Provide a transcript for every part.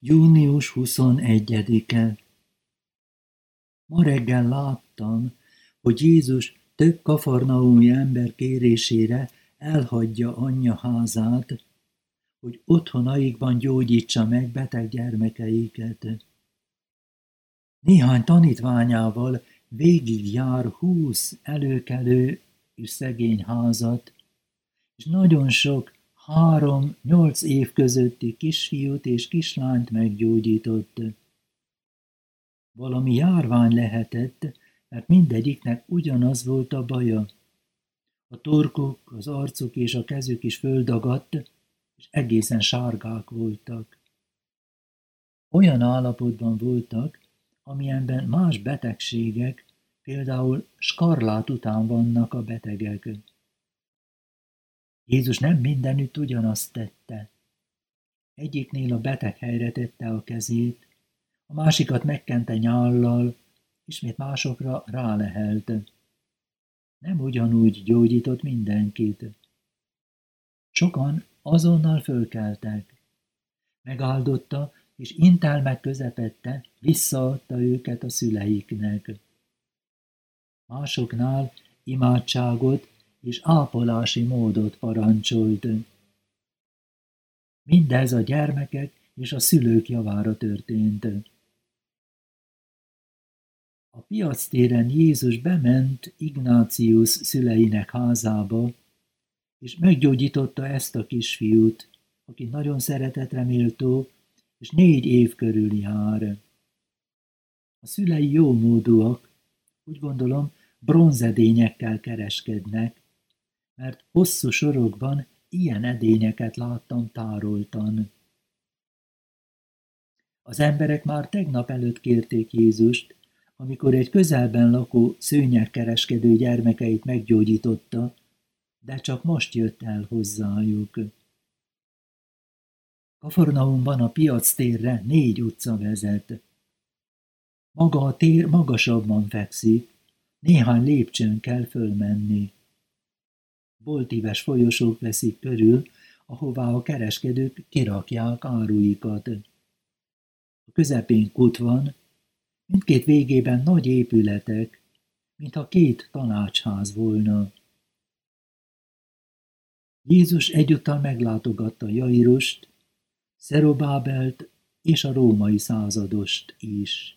Június 21-e. Ma reggel láttam, hogy Jézus több kafarnaumi ember kérésére elhagyja anyja házát, hogy otthonaikban gyógyítsa meg beteg gyermekeiket. Néhány tanítványával végigjár 20 előkelő és szegény házat, és nagyon sok 3-8 év közötti kisfiút és kislányt meggyógyított. Valami járvány lehetett, mert mindegyiknek ugyanaz volt a baja. A torkuk, az arcuk és a kezük is földagadt, és egészen sárgák voltak. Olyan állapotban voltak, amilyenben más betegségek, például skarlát után vannak a betegek. Jézus nem mindenütt ugyanazt tette. Egyiknél a beteg helyre tette a kezét, a másikat megkente nyállal, ismét másokra rálehelt. Nem ugyanúgy gyógyított mindenkit. Sokan azonnal fölkeltek. Megáldotta, és intelmek közepette visszaadta őket a szüleiknek. Másoknál imádságot és ápolási módot parancsolt. Mindez a gyermekek és a szülők javára történt. A piactéren Jézus bement Ignácius szüleinek házába, és meggyógyította ezt a kisfiút, aki nagyon szeretetre méltó, és 4 év körül jár. A szülei jómódúak, úgy gondolom, bronzedényekkel kereskednek, mert hosszú sorokban ilyen edényeket láttam tároltan. Az emberek már tegnap előtt kérték Jézust, amikor egy közelben lakó szőnyegkereskedő gyermekeit meggyógyította, de csak most jött el hozzájuk. Kafarnaumban a piactérre 4 utca vezet. Maga a tér magasabban fekszik, néhány lépcsőn kell fölmenni. Boltíves folyosók veszik körül, ahová a kereskedők kirakják áruikat. A közepén kút van, mindkét végében nagy épületek, mintha 2 tanácsház volna. Jézus egyúttal meglátogatta Jairust, Szerobábelt és a római századost is.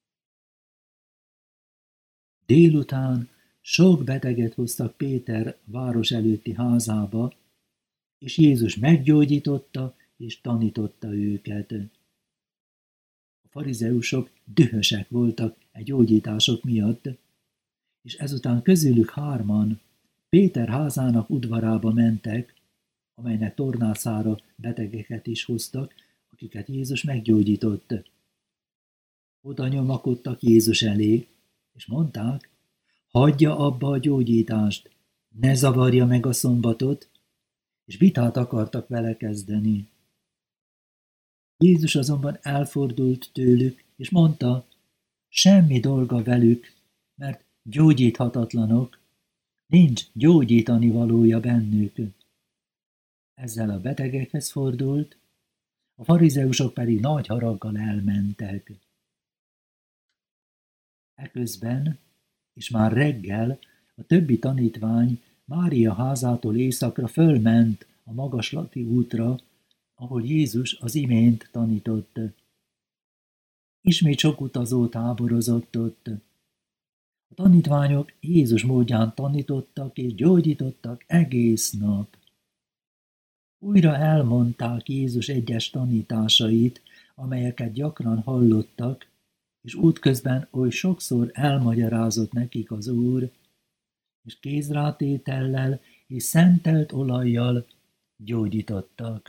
Délután sok beteget hoztak Péter város előtti házába, és Jézus meggyógyította és tanította őket. A farizeusok dühösek voltak gyógyítások miatt, és ezután közülük 3 Péter házának udvarába mentek, amelynek tornászára betegeket is hoztak, akiket Jézus meggyógyított. Oda nyomakodtak Jézus elé, és mondták, hagyja abba a gyógyítást, ne zavarja meg a szombatot, és vitát akartak vele kezdeni. Jézus azonban elfordult tőlük, és mondta, semmi dolga velük, mert gyógyíthatatlanok, nincs gyógyítani valója bennük. Ezzel a betegekhez fordult, a farizeusok pedig nagy haraggal elmentek. Eközben, és már reggel, a többi tanítvány Mária házától északra fölment a magaslati útra, ahol Jézus az imént tanított. Ismét sok utazó táborozott ott. A tanítványok Jézus módján tanítottak és gyógyítottak egész nap. Újra elmondták Jézus egyes tanításait, amelyeket gyakran hallottak, és útközben oly sokszor elmagyarázott nekik az Úr, és kézrátétellel és szentelt olajjal gyógyítottak.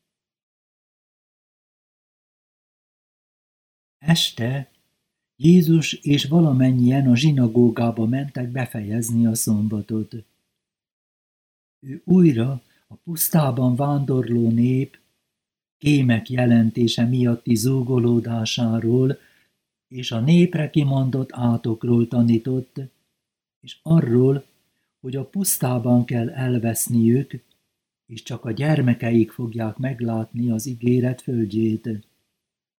Este Jézus és valamennyien a zsinagógába mentek befejezni a szombatot. Ő újra a pusztában vándorló nép kémek jelentése miatti zúgolódásáról és a népre kimondott átokról tanított, és arról, hogy a pusztában kell elveszniük, és csak a gyermekeik fogják meglátni az ígéret földjét.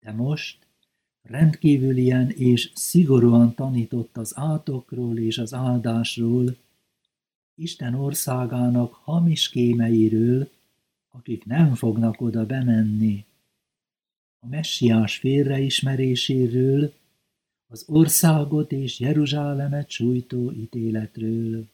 De most rendkívülien és szigorúan tanított az átokról és az áldásról, Isten országának hamis kémeiről, akik nem fognak oda bemenni, a messiás félreismeréséről, az országot és Jeruzsálemet sújtó ítéletről.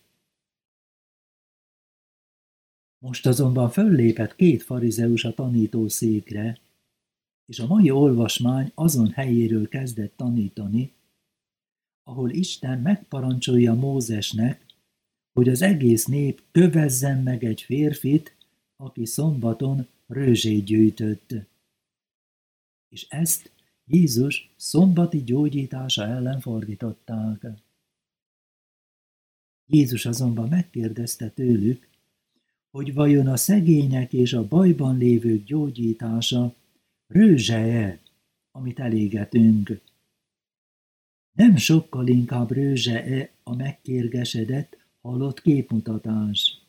Most azonban föllépett 2 farizeus a tanítószékre, és a mai olvasmány azon helyéről kezdett tanítani, ahol Isten megparancsolja Mózesnek, hogy az egész nép kövezzen meg egy férfit, aki szombaton rőzsét gyűjtött. És ezt Jézus szombati gyógyítása ellen fordították. Jézus azonban megkérdezte tőlük, hogy vajon a szegények és a bajban lévők gyógyítása rőzse-e, amit elégetünk? Nem sokkal inkább rőzse-e a megkérgesedett, halott képmutatás?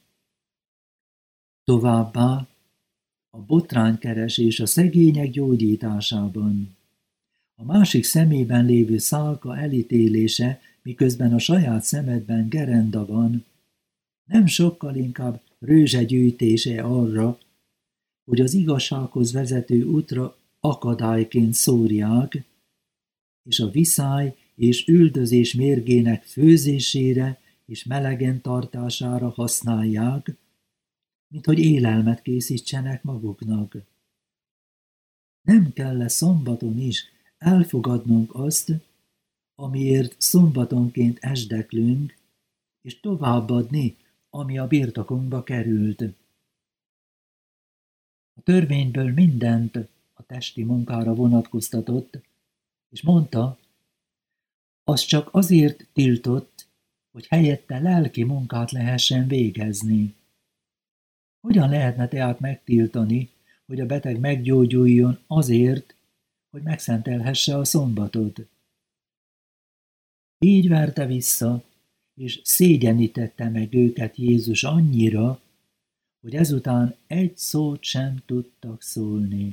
Továbbá a botránykeresés a szegények gyógyításában, a másik szemében lévő szálka elítélése, miközben a saját szemedben gerenda van, nem sokkal inkább rőzsegyűjtése arra, hogy az igazsághoz vezető útra akadályként szórják, és a viszály és üldözés mérgének főzésére és melegen tartására használják, mint hogy élelmet készítsenek maguknak. Nem kell-e szombaton is elfogadnunk azt, amiért szombatonként esdeklünk, és továbbadni, ami a birtokunkba került. A törvényből mindent a testi munkára vonatkoztatott, és mondta, az csak azért tiltott, hogy helyette lelki munkát lehessen végezni. Hogyan lehetne tehát megtiltani, hogy a beteg meggyógyuljon azért, hogy megszentelhesse a szombatot? Így verte vissza, és szégyenítette meg őket Jézus annyira, hogy ezután egy szót sem tudtak szólni.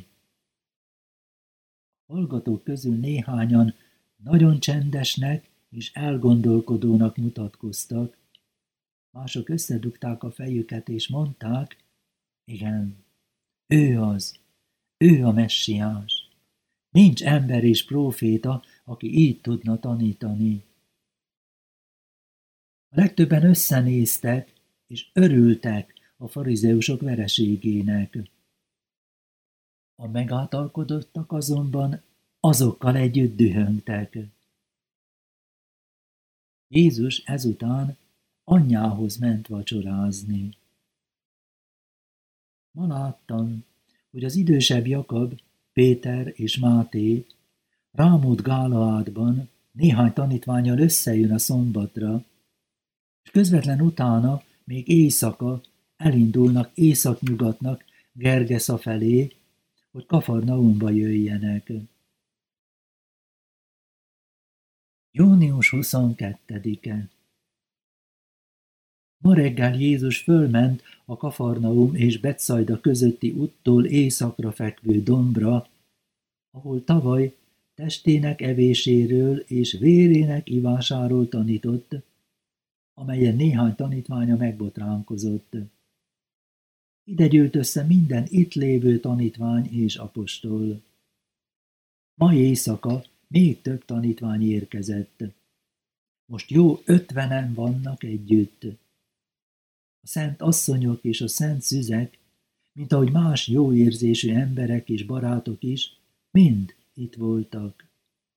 A hallgatók közül néhányan nagyon csendesnek és elgondolkodónak mutatkoztak, mások összedugták a fejüket és mondták, igen, ő az, ő a messiás. Nincs ember és próféta, aki így tudna tanítani. A legtöbben összenéztek, és örültek a farizeusok vereségének. A megáltalkodottak azonban azokkal együtt dühöngtek. Jézus ezután anyjához ment vacsorázni. Ma láttam, hogy az idősebb Jakab, Péter és Máté Rámót Gálaádban néhány tanítvánnyal összejön a szombatra, és közvetlen utána még éjszaka elindulnak északnyugatnak Gergesza felé, hogy Kafarnaumba jöjjenek. Június 22-e. Ma reggel Jézus fölment a Kafarnaum és Betszajda közötti úttól északra fekvő dombra, ahol tavaly testének evéséről és vérének ivásáról tanított, amelyen néhány tanítványa megbotránkozott. Ide gyűlt össze minden itt lévő tanítvány és apostol. Ma éjszaka még több tanítvány érkezett. Most jó 50-en vannak együtt. A szent asszonyok és a szent szüzek, mint ahogy más jó érzésű emberek és barátok is, mind itt voltak.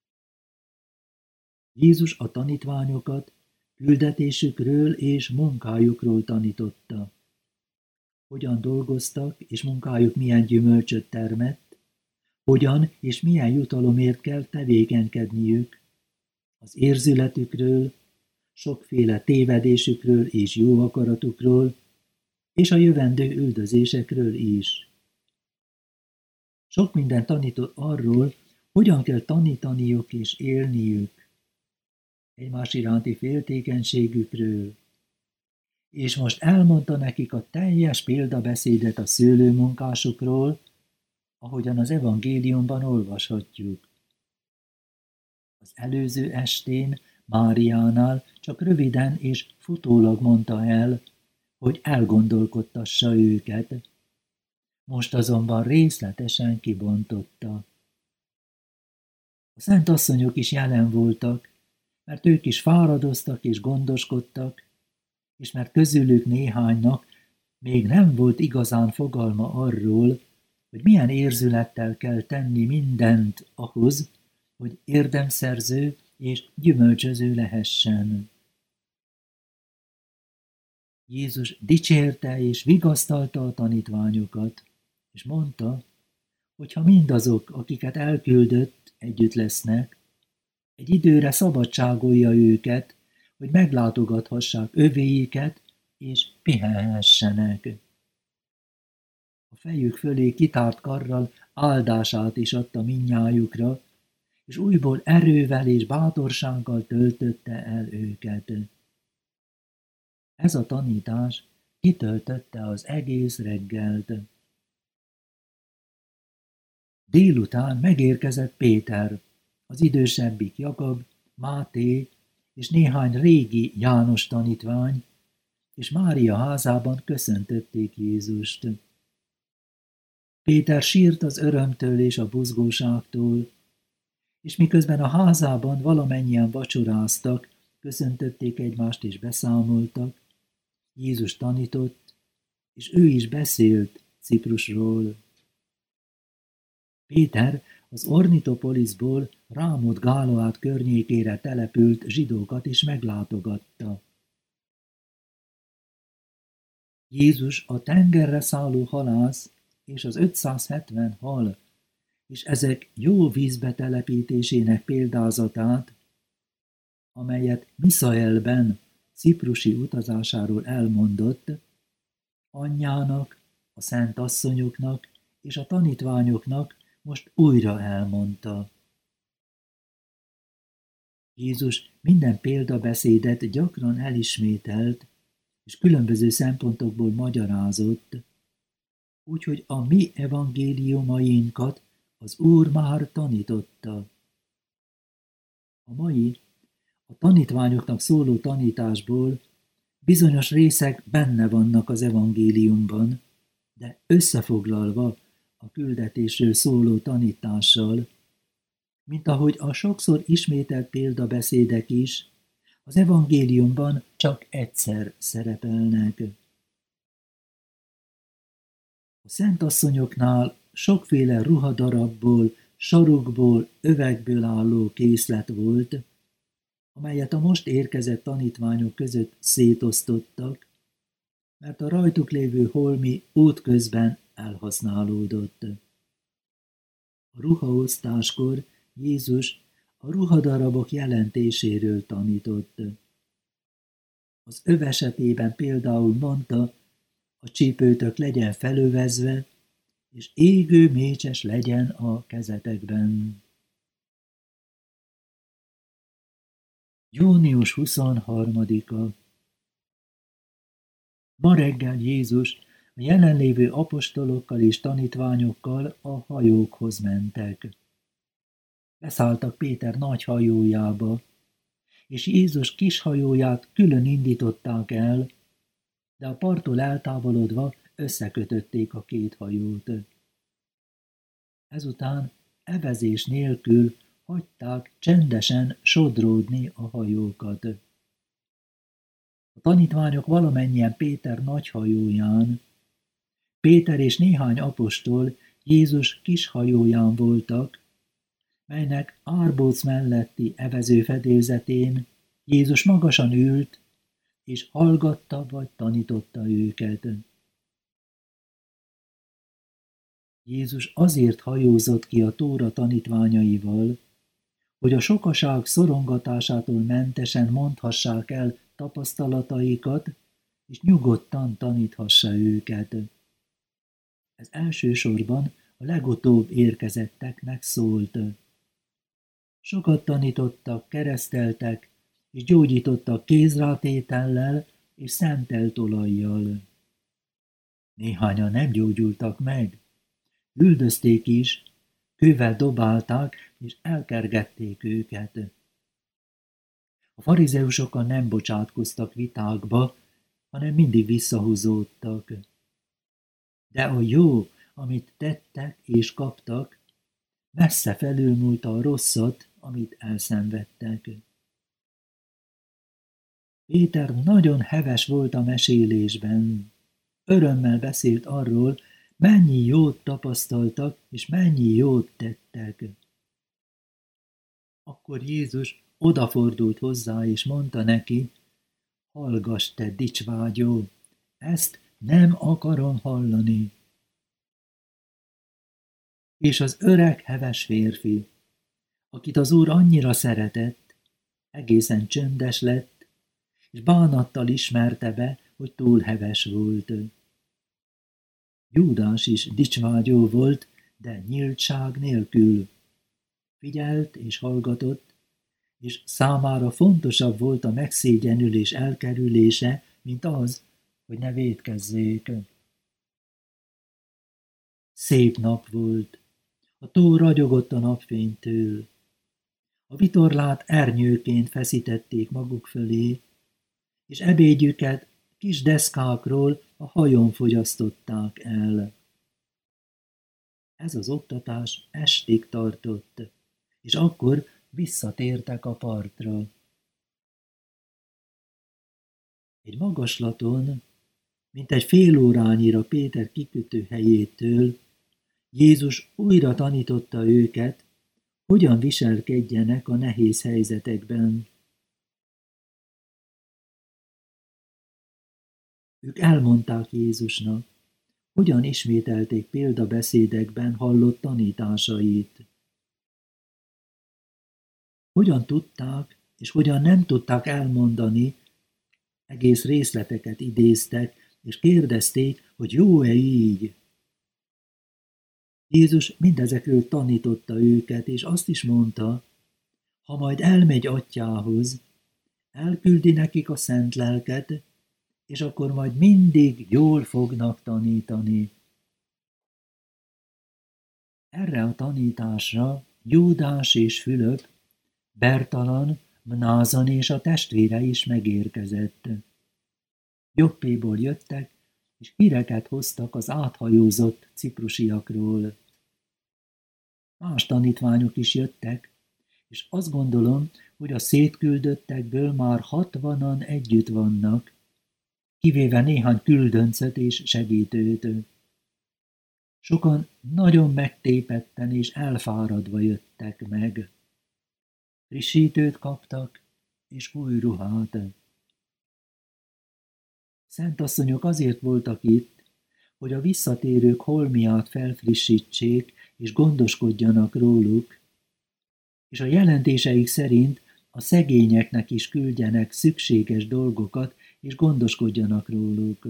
Jézus a tanítványokat küldetésükről és munkájukról tanította. Hogyan dolgoztak, és munkájuk milyen gyümölcsöt termett, hogyan és milyen jutalomért kell tevékenykedniük, az érzületükről, sokféle tévedésükről és jó akaratukról, és a jövendő üldözésekről is. Sok minden tanított arról, hogyan kell tanítaniuk és élniük, egymás iránti féltékenységükről, és most elmondta nekik a teljes példabeszédet a szőlőmunkásokról, ahogyan az evangéliumban olvashatjuk. Az előző estén Máriánál csak röviden és futólag mondta el, hogy elgondolkodtassa őket. Most azonban részletesen kibontotta. A szent asszonyok is jelen voltak, mert ők is fáradoztak és gondoskodtak, és mert közülük néhánynak még nem volt igazán fogalma arról, hogy milyen érzülettel kell tenni mindent ahhoz, hogy érdemszerző és gyümölcsöző lehessen. Jézus dicsérte és vigasztalta a tanítványokat, és mondta, hogy ha mindazok, akiket elküldött, együtt lesznek, egy időre szabadságolja őket, hogy meglátogathassák övéiket, és pihenhessenek. A fejük fölé kitárt karral áldását is adta mindnyájukra, és újból erővel és bátorsággal töltötte el őket. Ez a tanítás kitöltötte az egész reggelt. Délután megérkezett Péter, az idősebbik Jakab, Máté és néhány régi János tanítvány, és Mária házában köszöntötték Jézust. Péter sírt az örömtől és a buzgóságtól, és miközben a házában valamennyien vacsoráztak, köszöntötték egymást és beszámoltak, Jézus tanított, és ő is beszélt Ciprusról. Péter az Ornitopoliszból Rámot Gálaát környékére települt zsidókat is meglátogatta. Jézus a tengerre szálló halász és az 570 hal, és ezek jó vízbe telepítésének példázatát, amelyet Miszaelben ciprusi utazásáról elmondott, anyjának, a szent asszonyoknak és a tanítványoknak most újra elmondta. Jézus minden példabeszédet gyakran elismételt, és különböző szempontokból magyarázott, úgyhogy a mi evangéliumainkat az Úr már tanította. A mai, a tanítványoknak szóló tanításból bizonyos részek benne vannak az evangéliumban, de összefoglalva a küldetésről szóló tanítással, mint ahogy a sokszor ismételt példabeszédek is, az evangéliumban csak egyszer szerepelnek. A szentasszonyoknál sokféle ruhadarabból, sarokból, övekből álló készlet volt, amelyet a most érkezett tanítványok között szétosztottak, mert a rajtuk lévő holmi útközben elhasználódott. A ruhaosztáskor Jézus a ruhadarabok jelentéséről tanított. Az öv esetében például mondta, a csípőtök legyen felövezve, és égő mécses legyen a kezetekben. Június 23-a. Ma reggel Jézus a jelenlévő apostolokkal és tanítványokkal a hajókhoz mentek. Beszálltak Péter nagy hajójába, és Jézus kis hajóját külön indították el, de a parttól eltávolodva összekötötték a két hajót. Ezután evezés nélkül hagyták csendesen sodródni a hajókat. A tanítványok valamennyien Péter nagy hajóján, Péter és néhány apostol Jézus kis hajóján voltak, melynek árbóc melletti evező fedélzetén Jézus magasan ült, és hallgatta vagy tanította őket. Jézus azért hajózott ki a Tóra tanítványaival, hogy a sokaság szorongatásától mentesen mondhassák el tapasztalataikat, és nyugodtan taníthassa őket. Ez elsősorban a legutóbb érkezetteknek szólt. Sokat tanítottak, kereszteltek, és gyógyítottak kézrátétellel és szentelt olajjal. Néhányan nem gyógyultak meg, üldözték is, kővel dobálták, és elkergették őket. A farizeusokkal nem bocsátkoztak vitákba, hanem mindig visszahúzódtak. De a jó, amit tettek és kaptak, messze felülmúlta a rosszat, amit elszenvedtek. Péter nagyon heves volt a mesélésben. Örömmel beszélt arról, mennyi jót tapasztaltak, és mennyi jót tettek. Akkor Jézus odafordult hozzá, és mondta neki, hallgass te dicsvágyó, ezt nem akarom hallani. És az öreg heves férfi, akit az Úr annyira szeretett, egészen csöndes lett, és bánattal ismerte be, hogy túl heves volt. Júdás is dicsvágyó volt, de nyíltság nélkül. Figyelt és hallgatott, és számára fontosabb volt a megszégyenülés elkerülése, mint az, hogy ne vétkezzék. Szép nap volt. A tó ragyogott a napfénytől. A vitorlát ernyőként feszítették maguk fölé, és ebédjüket kis deszkákról a hajón fogyasztották el. Ez az oktatás estig tartott, és akkor visszatértek a partra. Egy magaslaton, mint egy fél órányira Péter kikötő helyétől, Jézus újra tanította őket, hogyan viselkedjenek a nehéz helyzetekben. Ők elmondták Jézusnak, hogyan ismételték példabeszédekben hallott tanításait. Hogyan tudták, és hogyan nem tudták elmondani, egész részleteket idéztek, és kérdezték, hogy jó-e így. Jézus mindezekről tanította őket, és azt is mondta, ha majd elmegy atyához, elküldi nekik a szent lelket, és akkor majd mindig jól fognak tanítani. Erre a tanításra Júdás és Fülöp, Bertalan, Mnázon és a testvére is megérkezett. Jobbéból jöttek, és híreket hoztak az áthajózott ciprusiakról. Más tanítványok is jöttek, és azt gondolom, hogy a szétküldöttekből már 60-an együtt vannak, kivéve néhány küldöncöt és segítőt. Sokan nagyon megtépetten és elfáradva jöttek meg. Frissítőt kaptak, és új ruhát. Szentasszonyok azért voltak itt, hogy a visszatérők holmiát felfrissítsék, és gondoskodjanak róluk, és a jelentéseik szerint a szegényeknek is küldjenek szükséges dolgokat, és gondoskodjanak róluk.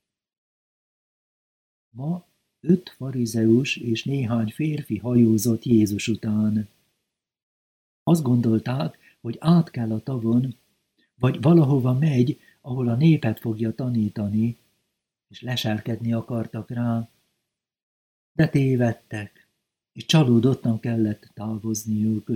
Ma 5 farizeus és néhány férfi hajózott Jézus után. Azt gondolták, hogy át kell a tavon, vagy valahova megy, ahol a népet fogja tanítani, és leselkedni akartak rá, de tévedtek, és csalódottan kellett távozniuk.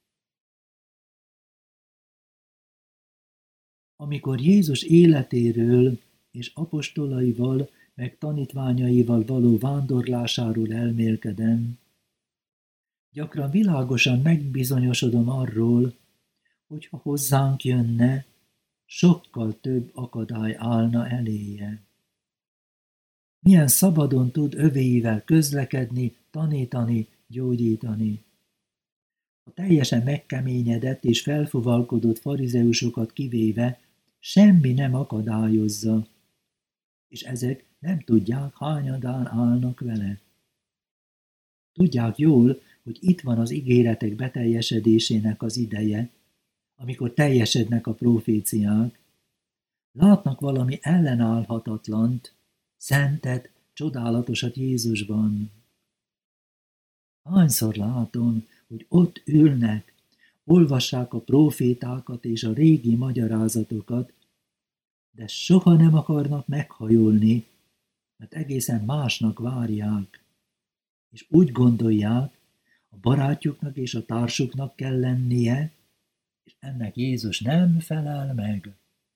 Amikor Jézus életéről és apostolaival, meg tanítványaival való vándorlásáról elmélkedem, gyakran világosan megbizonyosodom arról, hogy ha hozzánk jönne, sokkal több akadály állna eléje. Milyen szabadon tud övéivel közlekedni, tanítani, gyógyítani. A teljesen megkeményedett és felfuvalkodott farizeusokat kivéve semmi nem akadályozza, és ezek nem tudják, hányadán állnak vele. Tudják jól, hogy itt van az ígéretek beteljesedésének az ideje, amikor teljesednek a proféciák, látnak valami ellenállhatatlant, szentet, csodálatosat Jézusban. Hányszor látom, hogy ott ülnek, olvassák a profétákat és a régi magyarázatokat, de soha nem akarnak meghajolni, mert egészen másnak várják. és úgy gondolják, a barátjuknak és a társuknak kell lennie, és ennek Jézus nem felel meg.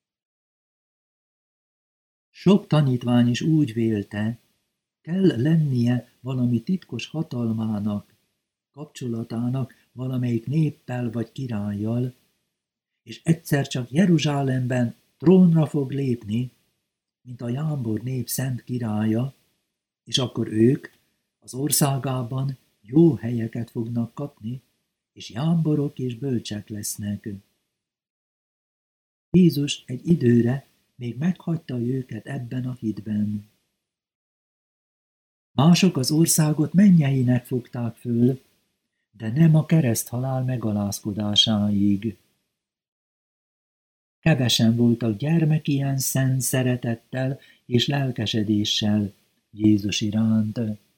Sok tanítvány is úgy vélte, kell lennie valami titkos hatalmának, kapcsolatának valamelyik néppel vagy királlyal, és egyszer csak Jeruzsálemben trónra fog lépni, mint a jámbor nép szent királya, és akkor ők az országában jó helyeket fognak kapni, és jámborok és bölcsek lesznek. Jézus egy időre még meghagyta őket ebben a hitben. Mások az országot mennyeinek fogták föl, de nem a kereszthalál megalázkodásáig. Kevesen voltak gyermekien szent szeretettel és lelkesedéssel Jézus iránt.